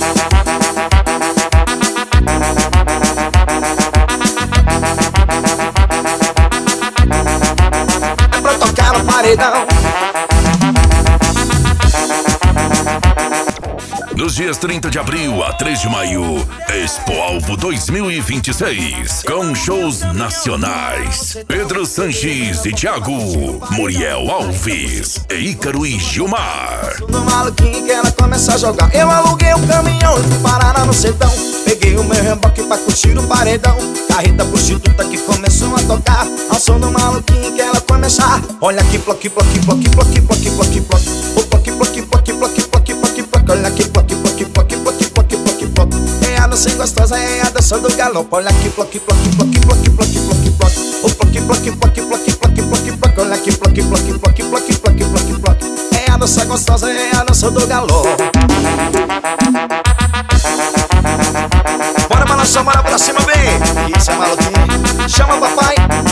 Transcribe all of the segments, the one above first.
É pra tocar no paredão. Nos dias 30 de abril a 3 de maio, Expo Alvo 2026, com shows nacionais. Pedro Sanches e Thiago, Muriel Alves, Ícaro e Gilmar. Do maluquinho que ela começa a jogar. Eu aluguei um caminhão e fui parar no sertão. Peguei o meu reboque pra curtir o paredão. Carreta prostituta que começou a tocar. Ao som do maluquinho que ela começa. Olha aqui, ploque, ploque, ploque, ploque, ploque, ploque, ploque. O ploque, ploque, ploque, ploque, ploque, ploque, ploque. Olha aqui, ploque, ploque, ploque, ploque, ploque, ploque, ploque. É a dança gostosa, é a dança do galope. Olha aqui, ploque, ploque, ploque, ploque, ploque, ploque, ploque. O ploque, ploque, ploque, ploque, ploque, ploque, ploque. Olha aqui, ploque, ploque, ploque, ploque, ploque, ploque, ploque. É a dança gostosa, é a dança do galope. Bora balançar, bora pra cima, bem. Isso é maluquinho. Chama o papai.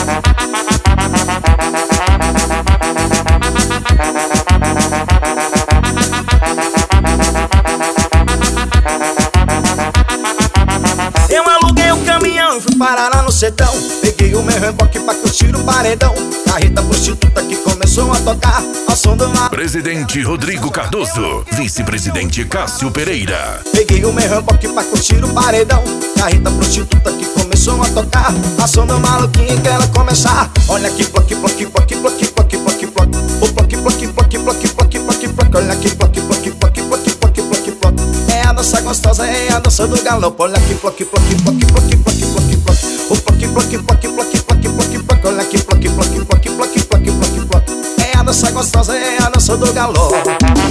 Eu aluguei um caminhão e fui parar lá no sertão. Peguei o meu reboque pra curtir o paredão. Carreta prostituta que começou a tocar ao som do mar. Presidente Rodrigo Cardoso, vice-presidente Cássio Pereira. Peguei o meu reboque pra curtir o paredão. Carreta prostituta que começou a tocar ao som do maluquinho que ela começar. Olha aqui, ploque, ploque, ploque, ploque, ploque, ploque, ploque. O ploque, ploque, ploque, ploque, ploque, ploque, ploque. Olha aqui, ploque, ploque, ploque, ploque, ploque, ploque, ploque. É a dança gostosa, é a dança do galope. Olha aqui, ploque, ploque, ploque, ploque, ploque, ploque, ploque. O ploque, ploque, ploque, ploque, ploque, ploque, ploque. Olha aqui, ploque, ploque, ploque, ploque, ploque, ploque, ploque. É a dança gostosa, é a dança do galope.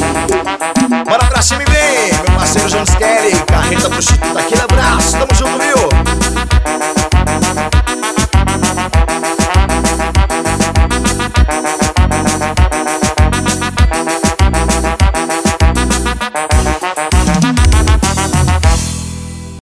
Bora pra cima e vem, meu parceiro Jones Kelly. Carreta prostituta, aquele abraço, tamo junto, viu?